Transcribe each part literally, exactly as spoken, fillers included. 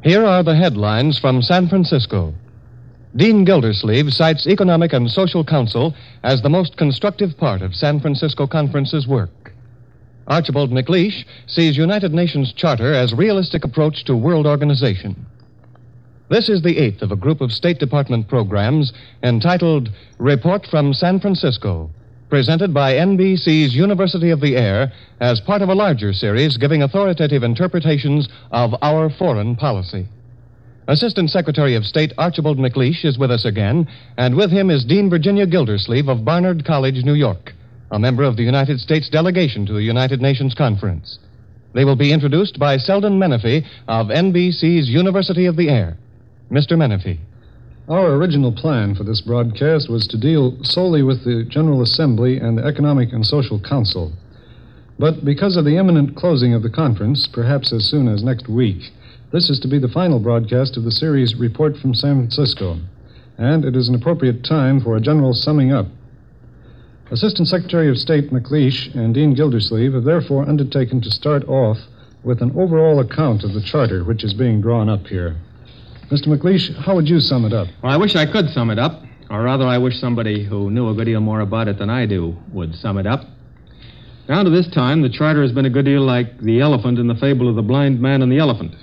Here are the headlines from San Francisco. Dean Gildersleeve cites Economic and Social Council as the most constructive part of San Francisco Conference's work. Archibald MacLeish sees United Nations Charter as realistic approach to world organization. This is the eighth of a group of State Department programs entitled Report from San Francisco, presented by N B C's University of the Air as part of a larger series giving authoritative interpretations of our foreign policy. Assistant Secretary of State Archibald MacLeish is with us again, and with him is Dean Virginia Gildersleeve of Barnard College, New York, a member of the United States delegation to the United Nations Conference. They will be introduced by Selden Menefee of N B C's University of the Air. Mister Menefee. Our original plan for this broadcast was to deal solely with the General Assembly and the Economic and Social Council. But because of the imminent closing of the conference, perhaps as soon as next week, this is to be the final broadcast of the series Report from San Francisco, and it is an appropriate time for a general summing up. Assistant Secretary of State MacLeish and Dean Gildersleeve have therefore undertaken to start off with an overall account of the charter which is being drawn up here. Mister MacLeish, how would you sum it up? Well, I wish I could sum it up, or rather I wish somebody who knew a good deal more about it than I do would sum it up. Down to this time, the charter has been a good deal like the elephant in the fable of the blind man and the elephant.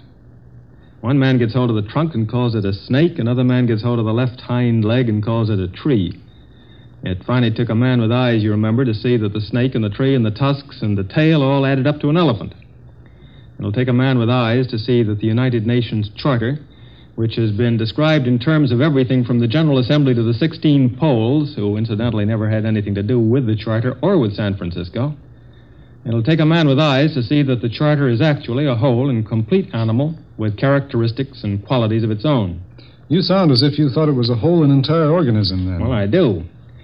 One man gets hold of the trunk and calls it a snake. Another man gets hold of the left hind leg and calls it a tree. It finally took a man with eyes, you remember, to see that the snake and the tree and the tusks and the tail all added up to an elephant. It'll take a man with eyes to see that the United Nations Charter, which has been described in terms of everything from the General Assembly to the sixteen Poles, who incidentally never had anything to do with the Charter or with San Francisco. It'll take a man with eyes to see that the Charter is actually a whole and complete animal with characteristics and qualities of its own. You sound as if you thought it was a whole and entire organism, then. Well, I do.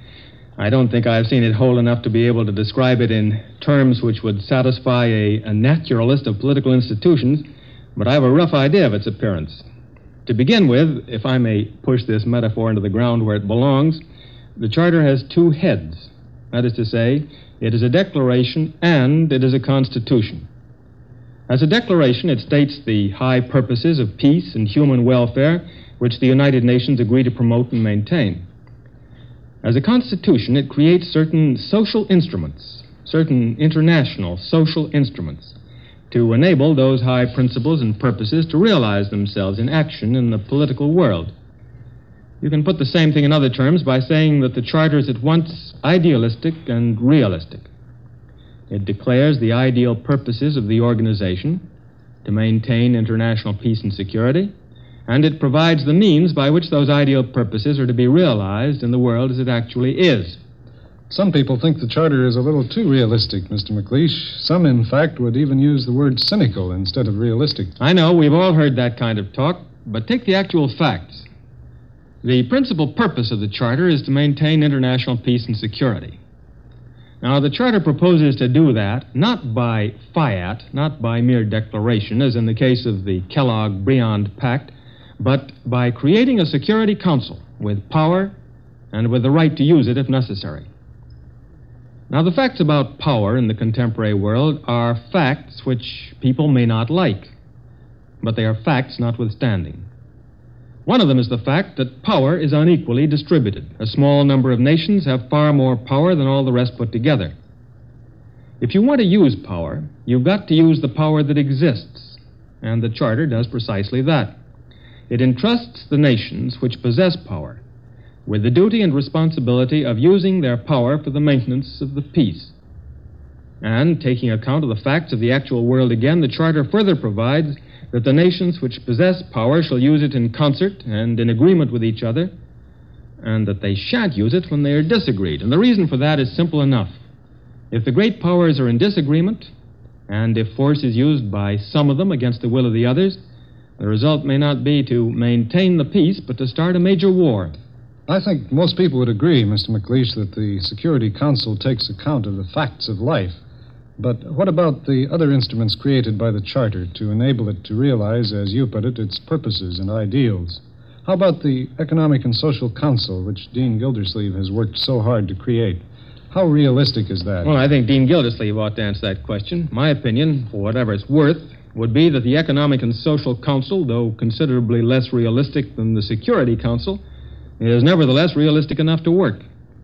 I don't think I've seen it whole enough to be able to describe it in terms which would satisfy a, a naturalist of political institutions, but I have a rough idea of its appearance. To begin with, if I may push this metaphor into the ground where it belongs, the Charter has two heads. That is to say, it is a declaration and it is a constitution. As a declaration, it states the high purposes of peace and human welfare which the United Nations agree to promote and maintain. As a constitution, it creates certain social instruments, certain international social instruments, to enable those high principles and purposes to realize themselves in action in the political world. You can put the same thing in other terms by saying that the Charter is at once idealistic and realistic. It declares the ideal purposes of the organization to maintain international peace and security, and it provides the means by which those ideal purposes are to be realized in the world as it actually is. Some people think the Charter is a little too realistic, Mister MacLeish. Some, in fact, would even use the word cynical instead of realistic. I know, we've all heard that kind of talk, but take the actual facts. The principal purpose of the Charter is to maintain international peace and security. Now, the Charter proposes to do that not by fiat, not by mere declaration, as in the case of the Kellogg-Briand Pact, but by creating a Security Council with power and with the right to use it if necessary. Now, the facts about power in the contemporary world are facts which people may not like, but they are facts notwithstanding. One of them is the fact that power is unequally distributed. A small number of nations have far more power than all the rest put together. If you want to use power, you've got to use the power that exists, and the Charter does precisely that. It entrusts the nations which possess power with the duty and responsibility of using their power for the maintenance of the peace. And, taking account of the facts of the actual world again, the Charter further provides that the nations which possess power shall use it in concert and in agreement with each other, and that they shan't use it when they are disagreed. And the reason for that is simple enough. If the great powers are in disagreement, and if force is used by some of them against the will of the others, the result may not be to maintain the peace, but to start a major war. I think most people would agree, Mister MacLeish, that the Security Council takes account of the facts of life. But what about the other instruments created by the Charter to enable it to realize, as you put it, its purposes and ideals? How about the Economic and Social Council, which Dean Gildersleeve has worked so hard to create? How realistic is that? Well, I think Dean Gildersleeve ought to answer that question. My opinion, for whatever it's worth, would be that the Economic and Social Council, though considerably less realistic than the Security Council, is nevertheless realistic enough to work.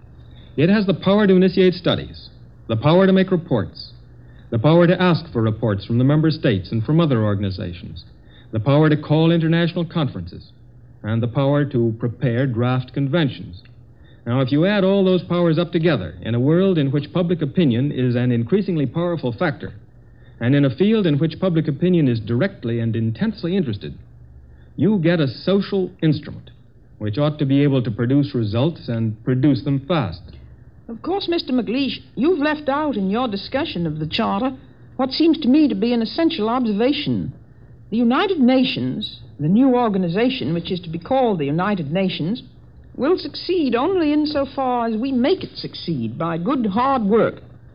It has the power to initiate studies, the power to make reports, the power to ask for reports from the member states and from other organizations, the power to call international conferences, and the power to prepare draft conventions. Now, if you add all those powers up together in a world in which public opinion is an increasingly powerful factor, and in a field in which public opinion is directly and intensely interested, you get a social instrument which ought to be able to produce results and produce them fast. Of course, Mister McLeish, you've left out in your discussion of the Charter what seems to me to be an essential observation. The United Nations, the new organization which is to be called the United Nations, will succeed only insofar as we make it succeed by good, hard work.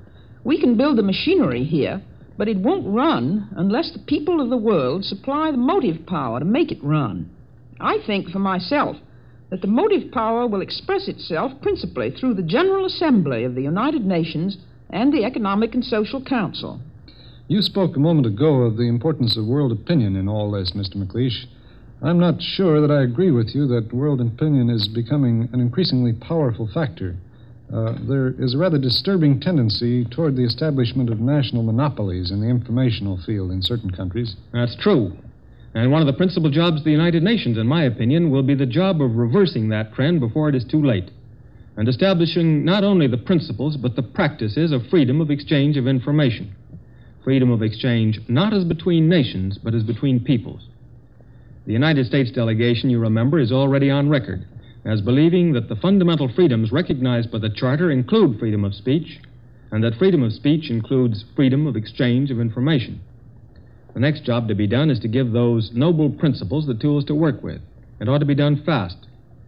We can build the machinery here, but it won't run unless the people of the world supply the motive power to make it run. I think, for myself, that the motive power will express itself principally through the General Assembly of the United Nations and the Economic and Social Council. You spoke a moment ago of the importance of world opinion in all this, Mister McLeish. I'm not sure that I agree with you that world opinion is becoming an increasingly powerful factor. Uh, there is a rather disturbing tendency toward the establishment of national monopolies in the informational field in certain countries. That's true. And one of the principal jobs of the United Nations, in my opinion, will be the job of reversing that trend before it is too late, and establishing not only the principles but the practices of freedom of exchange of information. Freedom of exchange not as between nations, but as between peoples. The United States delegation, you remember, is already on record as believing that the fundamental freedoms recognized by the Charter include freedom of speech, and that freedom of speech includes freedom of exchange of information. The next job to be done is to give those noble principles the tools to work with. It ought to be done fast.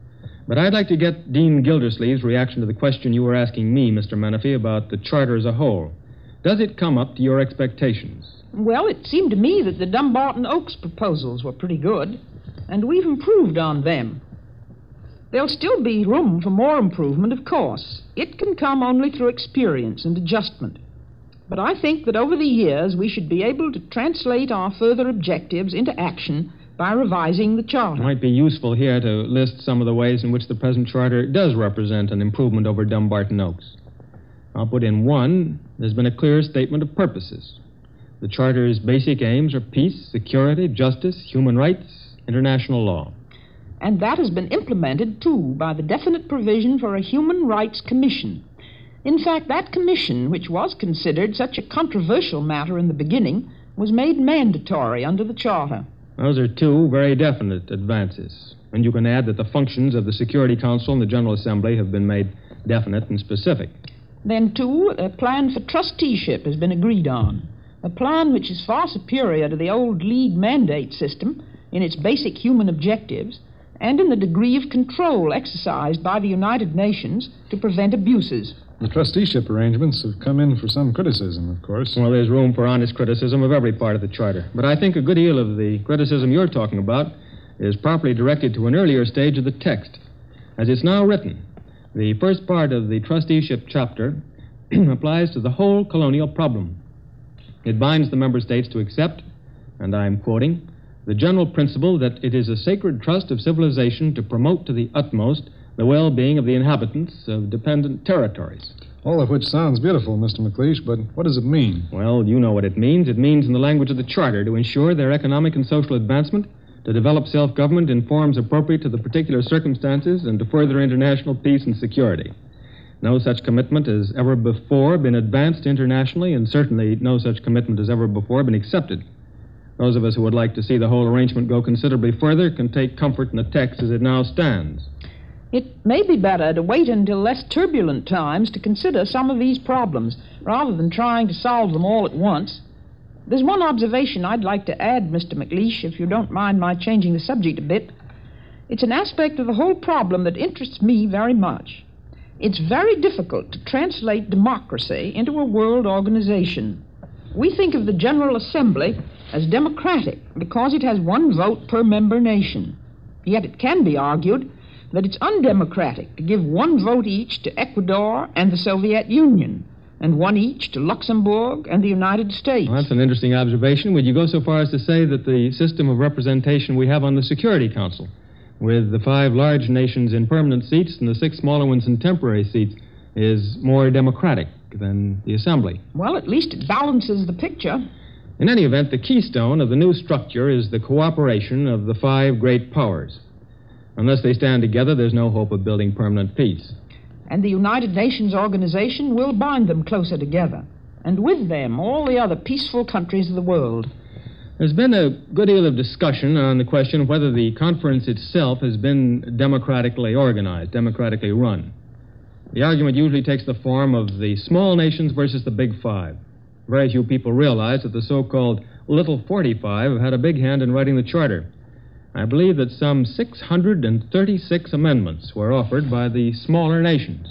But I'd like to get Dean Gildersleeve's reaction to the question you were asking me, Mister Menifee, about the Charter as a whole. Does it come up to your expectations? Well, it seemed to me that the Dumbarton Oaks proposals were pretty good, and we've improved on them. There'll still be room for more improvement, of course. It can come only through experience and adjustment. But I think that over the years we should be able to translate our further objectives into action by revising the Charter. It might be useful here to list some of the ways in which the present Charter does represent an improvement over Dumbarton Oaks. I'll put in one. There's been a clear statement of purposes. The Charter's basic aims are peace, security, justice, human rights, international law. And that has been implemented, too, by the definite provision for a Human Rights Commission. In fact, that commission, which was considered such a controversial matter in the beginning, was made mandatory under the Charter. Those are two very definite advances. And you can add that the functions of the Security Council and the General Assembly have been made definite and specific. Then, too, a plan for trusteeship has been agreed on. A plan which is far superior to the old lead mandate system in its basic human objectives and in the degree of control exercised by the United Nations to prevent abuses. The trusteeship arrangements have come in for some criticism, of course. Well, there's room for honest criticism of every part of the Charter. But I think a good deal of the criticism you're talking about is properly directed to an earlier stage of the text. As it's now written, the first part of the trusteeship chapter applies to the whole colonial problem. It binds the member states to accept, and I'm quoting, the general principle that it is a sacred trust of civilization to promote to the utmost the well-being of the inhabitants of dependent territories. All of which sounds beautiful, Mister McLeish, but what does it mean? Well, you know what it means. It means, in the language of the Charter, to ensure their economic and social advancement, to develop self-government in forms appropriate to the particular circumstances, and to further international peace and security. No such commitment has ever before been advanced internationally, and certainly no such commitment has ever before been accepted. Those of us who would like to see the whole arrangement go considerably further can take comfort in the text as it now stands. It may be better to wait until less turbulent times to consider some of these problems, rather than trying to solve them all at once. There's one observation I'd like to add, Mister McLeish, if you don't mind my changing the subject a bit. It's an aspect of the whole problem that interests me very much. It's very difficult to translate democracy into a world organization. We think of the General Assembly as democratic because it has one vote per member nation. Yet it can be argued that it's undemocratic to give one vote each to Ecuador and the Soviet Union, and one each to Luxembourg and the United States. Well, that's an interesting observation. Would you go so far as to say that the system of representation we have on the Security Council, with the five large nations in permanent seats and the six smaller ones in temporary seats, is more democratic than the Assembly? Well, at least it balances the picture. In any event, the keystone of the new structure is the cooperation of the five great powers. Unless they stand together, there's no hope of building permanent peace. And the United Nations organization will bind them closer together, and with them all the other peaceful countries of the world. There's been a good deal of discussion on the question of whether the conference itself has been democratically organized, democratically run. The argument usually takes the form of the small nations versus the big five. Very few people realize that the so-called Little forty-five have had a big hand in writing the charter. I believe that some six hundred thirty-six amendments were offered by the smaller nations.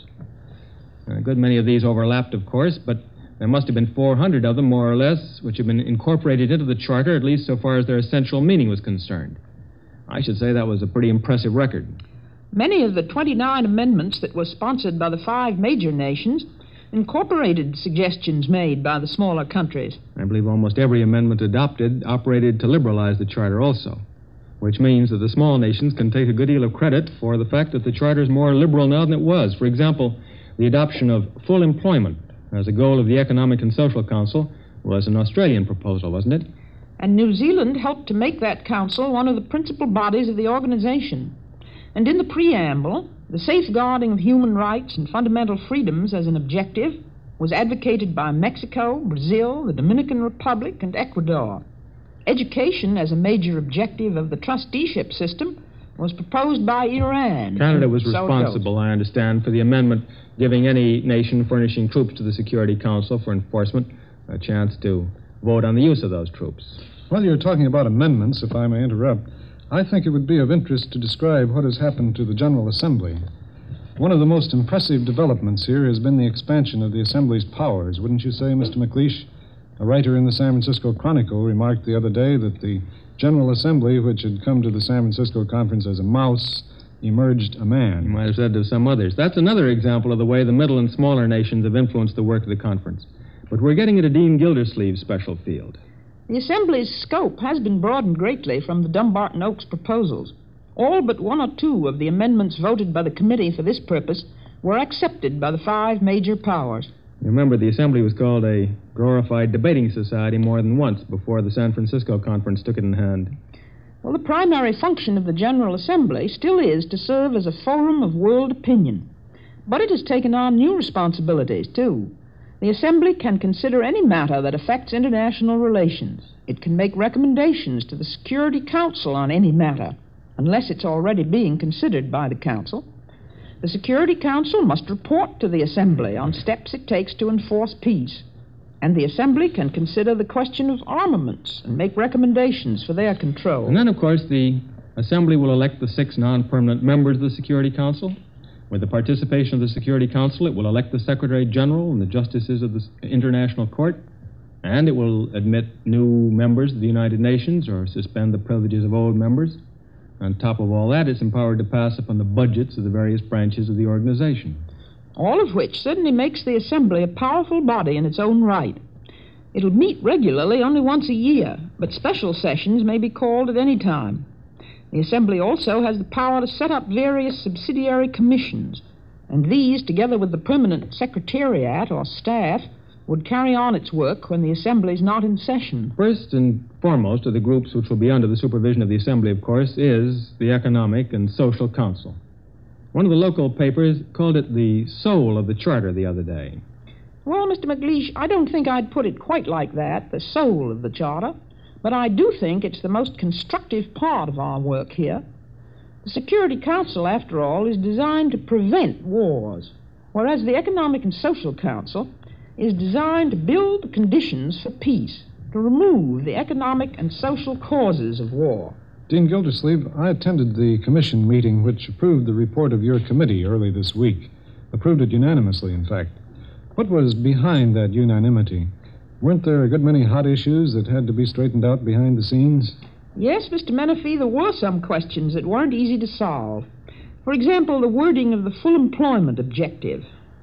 A good many of these overlapped, of course, but there must have been four hundred of them, more or less, which have been incorporated into the charter, at least so far as their essential meaning was concerned. I should say that was a pretty impressive record. Many of the twenty-nine amendments that were sponsored by the five major nations incorporated suggestions made by the smaller countries. I believe almost every amendment adopted operated to liberalize the charter also, which means that the small nations can take a good deal of credit for the fact that the charter is more liberal now than it was. For example, the adoption of full employment as a goal of the Economic and Social Council was an Australian proposal, wasn't it? And New Zealand helped to make that council one of the principal bodies of the organization. And in the preamble, the safeguarding of human rights and fundamental freedoms as an objective was advocated by Mexico, Brazil, the Dominican Republic, and Ecuador. Education as a major objective of the trusteeship system was proposed by Iran. Canada was So it responsible, I understand, for the amendment giving any nation furnishing troops to the Security Council for enforcement a chance to vote on the use of those troops. While you're talking about amendments, if I may interrupt, I think it would be of interest to describe what has happened to the General Assembly. One of the most impressive developments here has been the expansion of the Assembly's powers, wouldn't you say, Mister McLeish? A writer in the San Francisco Chronicle remarked the other day that the General Assembly, which had come to the San Francisco Conference as a mouse, emerged a man. You might have said to some others. That's another example of the way the middle and smaller nations have influenced the work of the conference. But we're getting into Dean Gildersleeve's special field. The Assembly's scope has been broadened greatly from the Dumbarton Oaks proposals. All but one or two of the amendments voted by the committee for this purpose were accepted by the five major powers. You remember, the Assembly was called a glorified debating society more than once before the San Francisco Conference took it in hand. Well, the primary function of the General Assembly still is to serve as a forum of world opinion. But it has taken on new responsibilities, too. The Assembly can consider any matter that affects international relations. It can make recommendations to the Security Council on any matter, unless it's already being considered by the Council. The Security Council must report to the Assembly on steps it takes to enforce peace. And the Assembly can consider the question of armaments and make recommendations for their control. And then, of course, the Assembly will elect the six non-permanent members of the Security Council. With the participation of the Security Council, it will elect the Secretary General and the justices of the International Court, and it will admit new members of the United Nations or suspend the privileges of old members. On top of all that, it's empowered to pass upon the budgets of the various branches of the organization. All of which certainly makes the Assembly a powerful body in its own right. It'll meet regularly only once a year, but special sessions may be called at any time. The Assembly also has the power to set up various subsidiary commissions, and these, together with the permanent secretariat or staff, would carry on its work when the Assembly's not in session. First and foremost of the groups which will be under the supervision of the Assembly, of course, is the Economic and Social Council. One of the local papers called it the soul of the Charter the other day. Well, Mister McLeish, I don't think I'd put it quite like that, the soul of the Charter. But I do think it's the most constructive part of our work here. The Security Council, after all, is designed to prevent wars, whereas the Economic and Social Council is designed to build the conditions for peace, to remove the economic and social causes of war. Dean Gildersleeve, I attended the commission meeting which approved the report of your committee early this week. Approved it unanimously, in fact. What was behind that unanimity? Weren't there a good many hot issues that had to be straightened out behind the scenes? Yes, Mister Menifee, there were some questions that weren't easy to solve. For example, the wording of the full employment objective.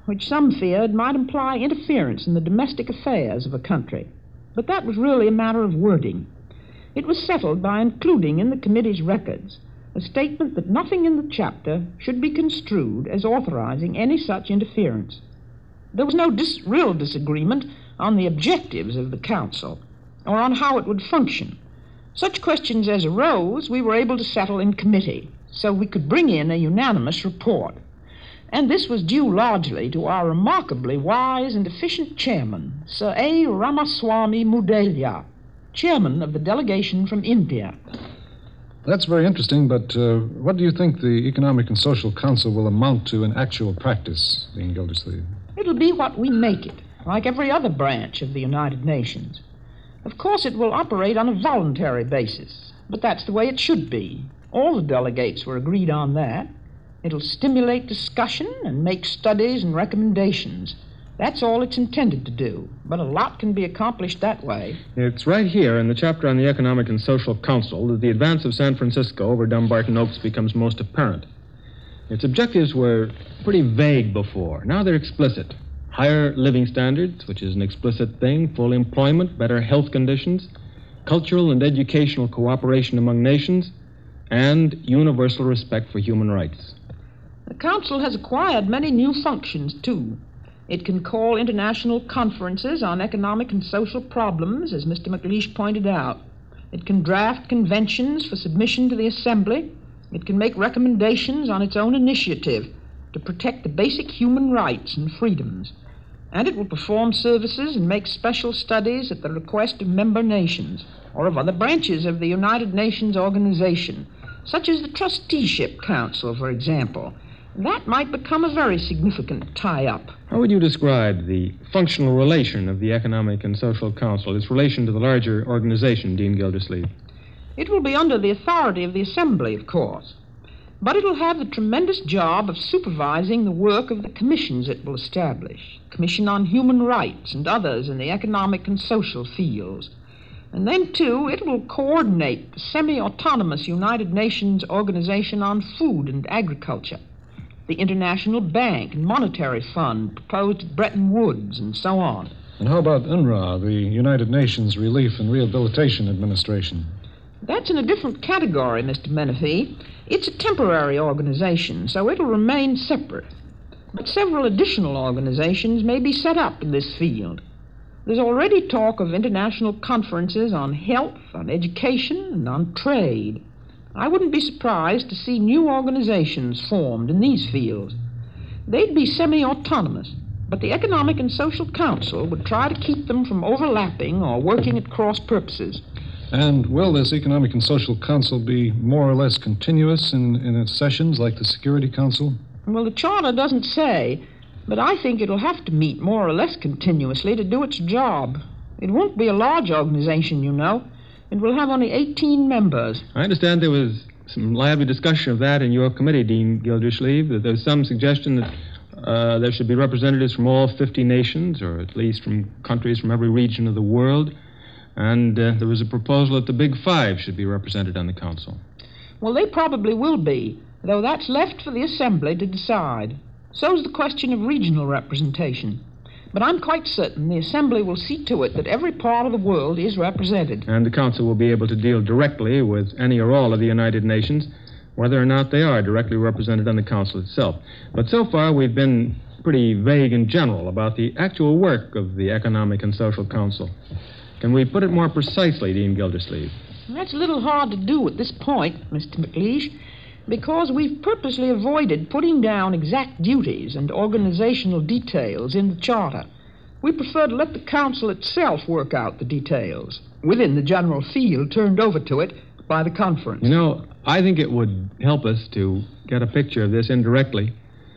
which some feared might imply interference in the domestic affairs of a country. But that was really a matter of wording. It was settled by including in the committee's records a statement that nothing in the chapter should be construed as authorizing any such interference. There was no dis- real disagreement on the objectives of the council or on how it would function. Such questions as arose we were able to settle in committee, so we could bring in a unanimous report. And this was due largely to our remarkably wise and efficient chairman, Sir A. Ramaswamy Mudalia, chairman of the delegation from India. That's very interesting, but uh, what do you think the Economic and Social Council will amount to in actual practice, Dean Gildersleeve? It'll be what we make it, like every other branch of the United Nations. Of course, it will operate on a voluntary basis, but that's the way it should be. All the delegates were agreed on that. It'll stimulate discussion and make studies and recommendations. That's all it's intended to do, but a lot can be accomplished that way. It's right here in the chapter on the Economic and Social Council that the advance of San Francisco over Dumbarton Oaks becomes most apparent. Its objectives were pretty vague before. Now they're explicit. Higher living standards, which is an explicit thing, full employment, better health conditions, cultural and educational cooperation among nations, and universal respect for human rights. The Council has acquired many new functions, too. It can call international conferences on economic and social problems, as Mister McLeish pointed out. It can draft conventions for submission to the Assembly. It can make recommendations on its own initiative to protect the basic human rights and freedoms. And it will perform services and make special studies at the request of member nations or of other branches of the United Nations organization, such as the Trusteeship Council, for example. That might become a very significant tie-up. How would you describe the functional relation of the Economic and Social Council, its relation to the larger organization, Dean Gildersleeve? It will be under the authority of the Assembly, of course. But it'll have the tremendous job of supervising the work of the commissions it will establish, Commission on Human Rights and others in the economic and social fields. And then, too, it will coordinate the semi-autonomous United Nations Organization on Food and Agriculture, the International Bank and Monetary Fund proposed at Bretton Woods, and so on. And how about UNRWA, the United Nations Relief and Rehabilitation Administration? That's in a different category, Mister Menifee. It's a temporary organization, so it'll remain separate. But several additional organizations may be set up in this field. There's already talk of international conferences on health, on education, and on trade. I wouldn't be surprised to see new organizations formed in these fields. They'd be semi-autonomous, but the Economic and Social Council would try to keep them from overlapping or working at cross purposes. And will this Economic and Social Council be more or less continuous in, in its sessions like the Security Council? Well, the Charter doesn't say, but I think it'll have to meet more or less continuously to do its job. It won't be a large organization, you know. It will have only eighteen members. I understand there was some lively discussion of that in your committee, Dean Gildersleeve, that there was some suggestion that uh, there should be representatives from all fifty nations, or at least from countries from every region of the world. And uh, there was a proposal that the Big Five should be represented on the council. Well, they probably will be, though that's left for the Assembly to decide. So's the question of regional representation. But I'm quite certain the Assembly will see to it that every part of the world is represented. And the council will be able to deal directly with any or all of the United Nations, whether or not they are directly represented on the council itself. But so far, we've been pretty vague and general about the actual work of the Economic and Social Council. Can we put it more precisely, Dean Gildersleeve? That's a little hard to do at this point, Mister McLeish, because we've purposely avoided putting down exact duties and organizational details in the Charter. We prefer to let the Council itself work out the details within the general field turned over to it by the conference. You know, I think it would help us to get a picture of this indirectly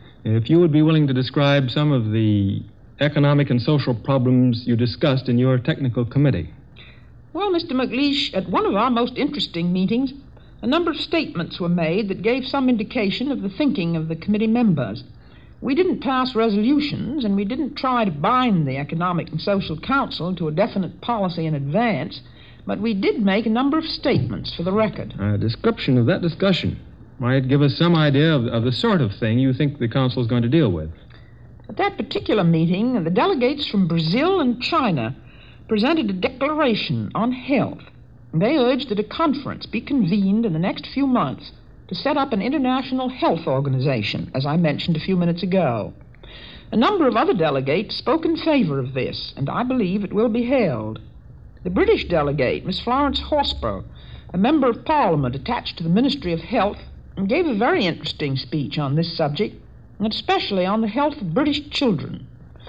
if you would be willing to describe some of the economic and social problems you discussed in your technical committee. Well, Mister McLeish, at one of our most interesting meetings, a number of statements were made that gave some indication of the thinking of the committee members. We didn't pass resolutions, and we didn't try to bind the Economic and Social Council to a definite policy in advance, but we did make a number of statements for the record. A description of that discussion might give us some idea of, of the sort of thing you think the council is going to deal with. At that particular meeting, the delegates from Brazil and China presented a declaration on health. They urged that a conference be convened in the next few months to set up an international health organization, as I mentioned a few minutes ago. A number of other delegates spoke in favor of this, and I believe it will be held. The British delegate, Miss Florence Horsburgh, a member of Parliament attached to the Ministry of Health, gave a very interesting speech on this subject, and especially on the health of British children.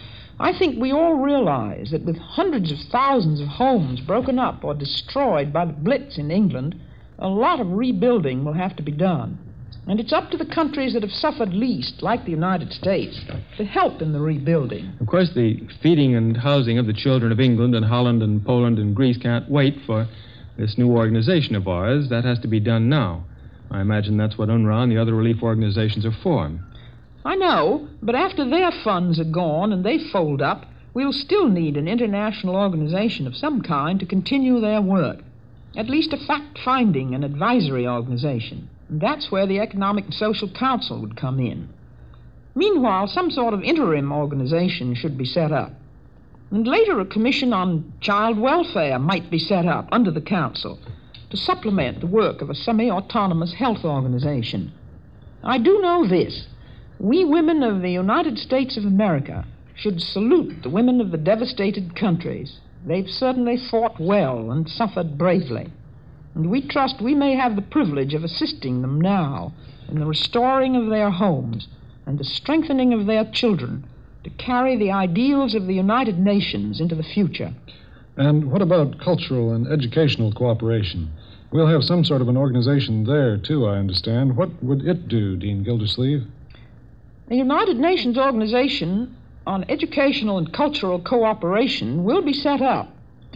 I think we all realize that with hundreds of thousands of homes broken up or destroyed by the Blitz in England, a lot of rebuilding will have to be done. And it's up to the countries that have suffered least, like the United States, to help in the rebuilding. Of course, the feeding and housing of the children of England and Holland and Poland and Greece can't wait for this new organization of ours. That has to be done now. I imagine that's what UNRWA and the other relief organizations are for. I know, but after their funds are gone and they fold up, we'll still need an international organization of some kind to continue their work. At least a fact-finding and advisory organization. And that's where the Economic and Social Council would come in. Meanwhile, some sort of interim organization should be set up. And later a commission on child welfare might be set up under the council to supplement the work of a semi-autonomous health organization. I do know this. We women of the United States of America should salute the women of the devastated countries. They've certainly fought well and suffered bravely. And we trust we may have the privilege of assisting them now in the restoring of their homes and the strengthening of their children to carry the ideals of the United Nations into the future. And what about cultural and educational cooperation? We'll have some sort of an organization there, too, I understand. What would it do, Dean Gildersleeve? The United Nations Organization on Educational and Cultural Cooperation will be set up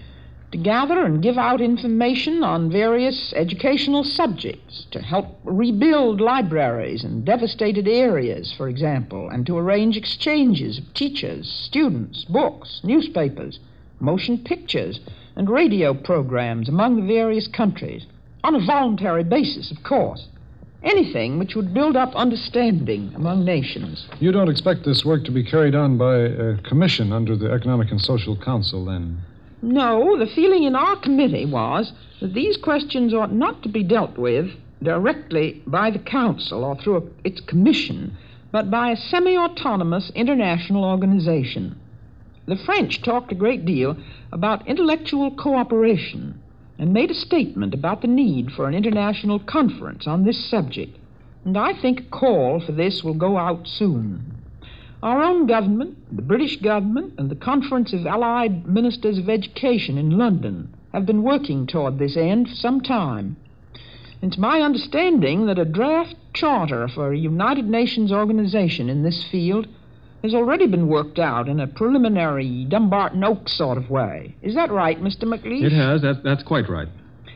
to gather and give out information on various educational subjects, to help rebuild libraries in devastated areas, for example, and to arrange exchanges of teachers, students, books, newspapers, motion pictures, and radio programs among the various countries, on a voluntary basis, of course. Anything which would build up understanding among nations. You don't expect this work to be carried on by a commission under the Economic and Social Council, then? No, the feeling in our committee was that these questions ought not to be dealt with directly by the council or through a, its commission, but by a semi-autonomous international organization. The French talked a great deal about intellectual cooperation and made a statement about the need for an international conference on this subject, and I think a call for this will go out soon. Our own government, the British government, and the Conference of Allied Ministers of Education in London have been working toward this end for some time. It's my understanding that a draft charter for a United Nations organization in this field has already been worked out in a preliminary Dumbarton Oaks sort of way. Is that right, Mister McLeish? It has. That, that's quite right.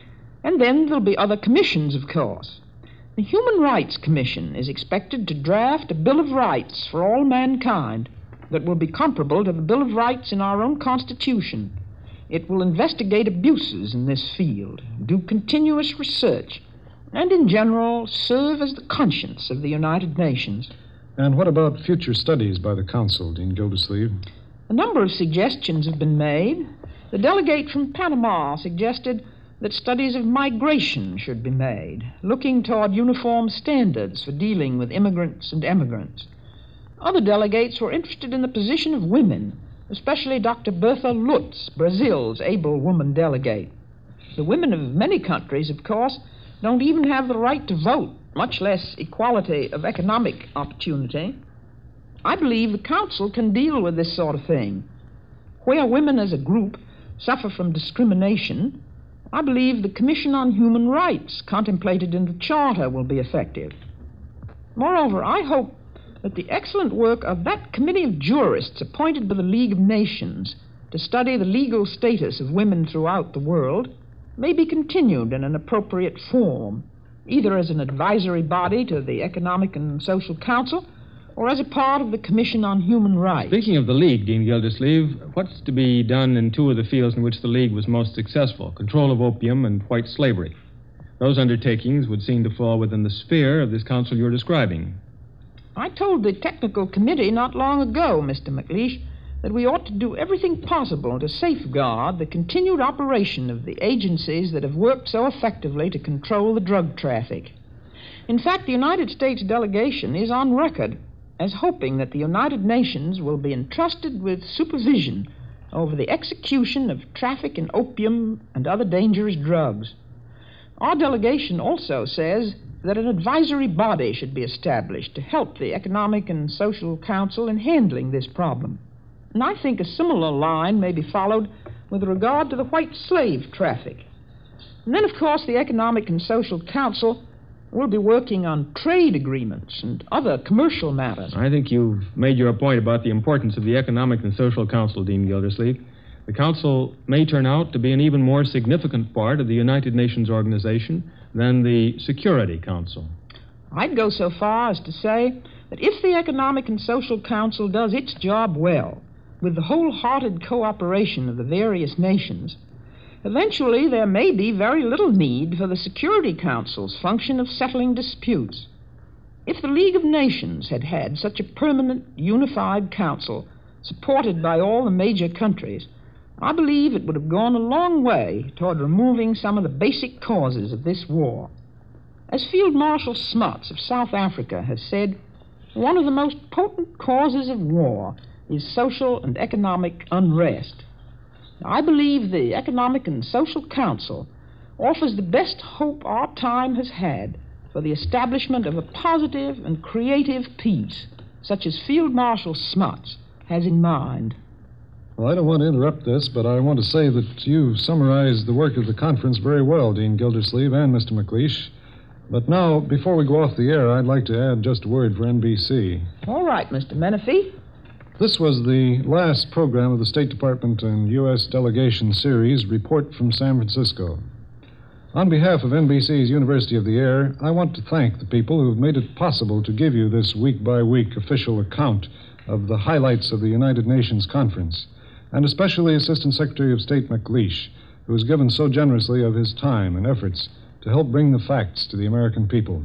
And then there'll be other commissions, of course. The Human Rights Commission is expected to draft a Bill of Rights for all mankind that will be comparable to the Bill of Rights in our own Constitution. It will investigate abuses in this field, do continuous research, and in general serve as the conscience of the United Nations. And what about future studies by the Council, Dean Gildersleeve? A number of suggestions have been made. The delegate from Panama suggested that studies of migration should be made, looking toward uniform standards for dealing with immigrants and emigrants. Other delegates were interested in the position of women, especially Doctor Bertha Lutz, Brazil's able woman delegate. The women of many countries, of course, don't even have the right to vote, much less equality of economic opportunity. I believe the Council can deal with this sort of thing. Where women as a group suffer from discrimination, I believe the Commission on Human Rights contemplated in the Charter will be effective. Moreover, I hope that the excellent work of that committee of jurists appointed by the League of Nations to study the legal status of women throughout the world may be continued in an appropriate form, either as an advisory body to the Economic and Social Council or as a part of the Commission on Human Rights. Speaking of the League, Dean Gildersleeve, what's to be done in two of the fields in which the League was most successful, control of opium and white slavery? Those undertakings would seem to fall within the sphere of this council you're describing. I told the technical committee not long ago, Mister McLeish, that we ought to do everything possible to safeguard the continued operation of the agencies that have worked so effectively to control the drug traffic. In fact, the United States delegation is on record as hoping that the United Nations will be entrusted with supervision over the execution of traffic in opium and other dangerous drugs. Our delegation also says that an advisory body should be established to help the Economic and Social Council in handling this problem. And I think a similar line may be followed with regard to the white slave traffic. And then, of course, the Economic and Social Council will be working on trade agreements and other commercial matters. I think you've made your point about the importance of the Economic and Social Council, Dean Gildersleeve. The Council may turn out to be an even more significant part of the United Nations organization than the Security Council. I'd go so far as to say that if the Economic and Social Council does its job well, with the wholehearted cooperation of the various nations, eventually there may be very little need for the Security Council's function of settling disputes. If the League of Nations had had such a permanent, unified council, supported by all the major countries, I believe it would have gone a long way toward removing some of the basic causes of this war. As Field Marshal Smuts of South Africa has said, one of the most potent causes of war is social and economic unrest. I believe the Economic and Social Council offers the best hope our time has had for the establishment of a positive and creative peace, such as Field Marshal Smuts has in mind. Well, I don't want to interrupt this, but I want to say that you summarized the work of the conference very well, Dean Gildersleeve and Mister McLeish. But now, before we go off the air, I'd like to add just a word for N B C. All right, Mister Menifee. This was the last program of the State Department and U S Delegation Series, Report from San Francisco. On behalf of N B C's University of the Air, I want to thank the people who have made it possible to give you this week-by-week official account of the highlights of the United Nations Conference, and especially Assistant Secretary of State McLeish, who has given so generously of his time and efforts to help bring the facts to the American people.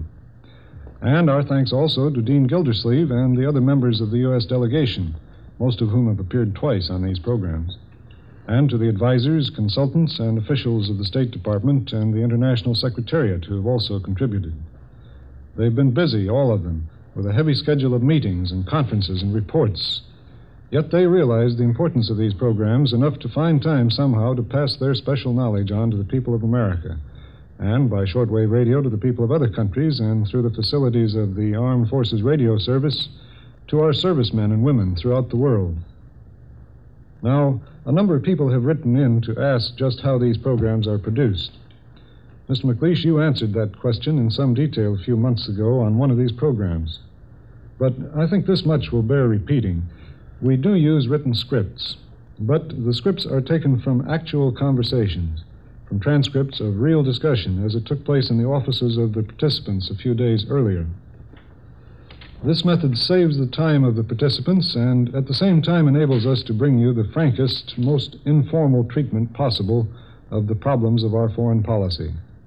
And our thanks also to Dean Gildersleeve and the other members of the U S delegation, most of whom have appeared twice on these programs, and to the advisors, consultants, and officials of the State Department and the International Secretariat who have also contributed. They've been busy, all of them, with a heavy schedule of meetings and conferences and reports. Yet they realized the importance of these programs enough to find time somehow to pass their special knowledge on to the people of America, and by shortwave radio to the people of other countries, and through the facilities of the Armed Forces Radio Service to our servicemen and women throughout the world. Now, a number of people have written in to ask just how these programs are produced. Mister McLeish, you answered that question in some detail a few months ago on one of these programs. But I think this much will bear repeating. We do use written scripts, but the scripts are taken from actual conversations, from transcripts of real discussion as it took place in the offices of the participants a few days earlier. This method saves the time of the participants and at the same time enables us to bring you the frankest, most informal treatment possible of the problems of our foreign policy.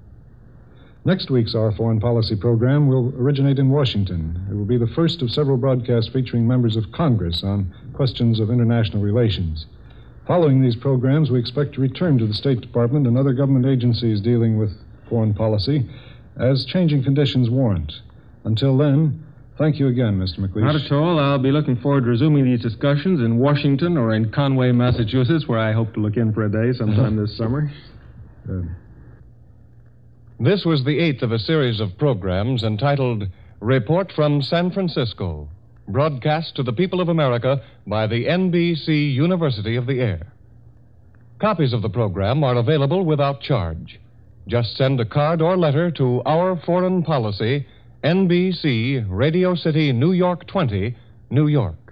Next week's Our Foreign Policy program will originate in Washington. It will be the first of several broadcasts featuring members of Congress on questions of international relations. Following these programs, we expect to return to the State Department and other government agencies dealing with foreign policy as changing conditions warrant. Until then, thank you again, Mister McLeish. Not at all. I'll be looking forward to resuming these discussions in Washington or in Conway, Massachusetts, where I hope to look in for a day sometime this summer. Good. This was the eighth of a series of programs entitled Report from San Francisco, broadcast to the people of America by the N B C University of the Air. Copies of the program are available without charge. Just send a card or letter to Our Foreign Policy, N B C, Radio City, New York twenty, New York.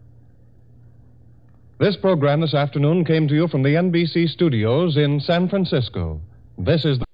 This program this afternoon came to you from the N B C studios in San Francisco. This is the